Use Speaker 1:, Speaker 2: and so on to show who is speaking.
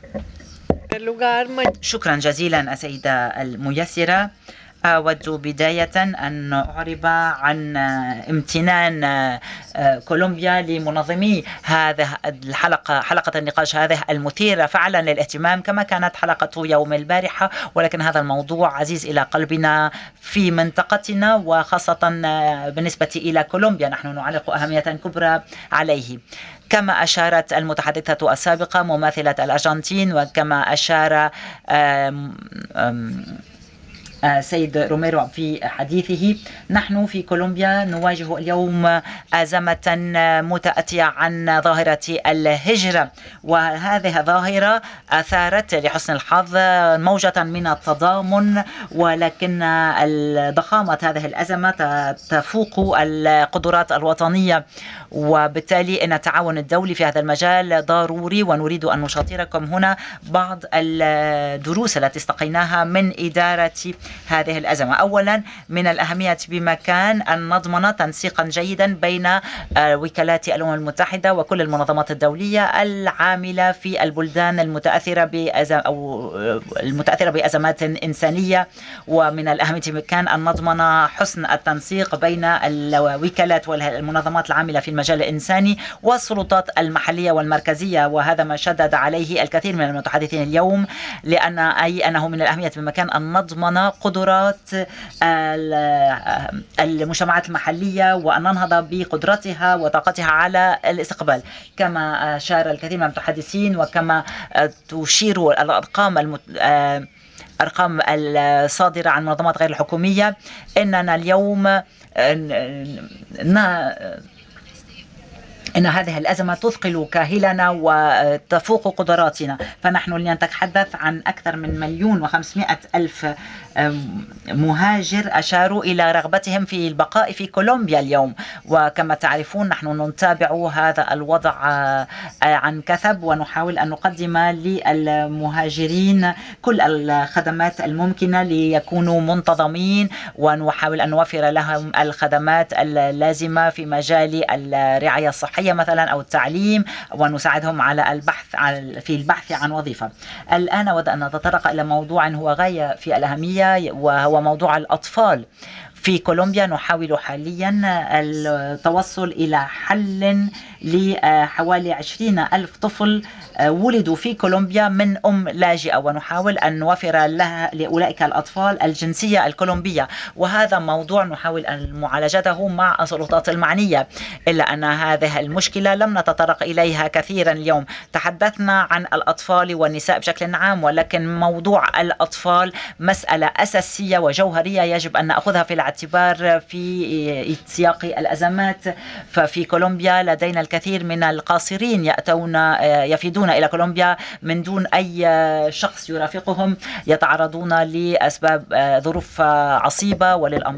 Speaker 1: شكرا جزيلا السيدة الميسرة. أود بداية أن أعرب عن امتنان كولومبيا لمنظمي هذه الحلقة، حلقة النقاش هذه المثيرة فعلا للاهتمام كما كانت حلقة يوم البارحة، ولكن هذا الموضوع عزيز إلى قلبنا في منطقتنا، وخاصة بالنسبة إلى كولومبيا نحن نعلق أهمية كبرى عليه. كما أشارت المتحدثة السابقة ممثلة الأرجنتين، وكما أشار سيد روميرو في حديثه، نحن في كولومبيا نواجه اليوم أزمة متأتية عن ظاهرة الهجرة، وهذه الظاهرة أثارت لحسن الحظ موجة من التضامن، ولكن ضخامة هذه الأزمة تفوق القدرات الوطنية، وبالتالي أن التعاون الدولي في هذا المجال ضروري. ونريد أن نشاطركم هنا بعض الدروس التي استقيناها من إدارة هذه الأزمة. أولا، من الأهمية بمكان أن نضمن تنسيقا جيدا بين وكالات الأمم المتحدة وكل المنظمات الدولية العاملة في البلدان المتأثرة بأزمات إنسانية. ومن الأهمية بمكان أن نضمن حسن التنسيق بين الوكالات والمنظمات العاملة في المجال الإنساني والسلطات المحلية والمركزية، وهذا ما شدد عليه الكثير من المتحدثين اليوم، أنه من الأهمية بمكان أن نضمن قدرات المجتمعات المحلية وأن ننهض بقدرتها وطاقتها على الاستقبال. كما أشار الكثير من المتحدثين وكما تشير الأرقام أرقام الصادرة عن منظمات غير الحكومية، إننا اليوم إن هذه الأزمة تثقل كاهلنا وتفوق قدراتنا. فنحن لنتحدث عن أكثر من 1,500,000 مهاجر أشاروا إلى رغبتهم في البقاء في كولومبيا اليوم. وكما تعرفون نحن نتابع هذا الوضع عن كثب، ونحاول أن نقدم للمهاجرين كل الخدمات الممكنة ليكونوا منتظمين، ونحاول أن نوفر لهم الخدمات اللازمة في مجال الرعاية الصحية مثلا أو التعليم، ونساعدهم على البحث عن وظيفة. الآن أود أن نتطرق إلى موضوع هو غاية في الأهمية، وهو موضوع الأطفال. في كولومبيا نحاول حاليا التوصل إلى حل لحوالي 20,000 طفل ولدوا في كولومبيا من لاجئة، ونحاول أن نوفر لأولئك الأطفال الجنسية الكولومبية، وهذا موضوع نحاول أن معالجته مع السلطات المعنية. إلا أن هذه المشكلة لم نتطرق إليها كثيرا اليوم. تحدثنا عن الأطفال والنساء بشكل عام، ولكن موضوع الأطفال مسألة أساسية وجوهرية يجب أن نأخذها في الاعتبار في سياق الأزمات. ففي كولومبيا لدينا الكثير من القاصرين يفيدون إلى كولومبيا من دون أي شخص يرافقهم، يتعرضون لأسباب ظروف عصيبة وللأمراض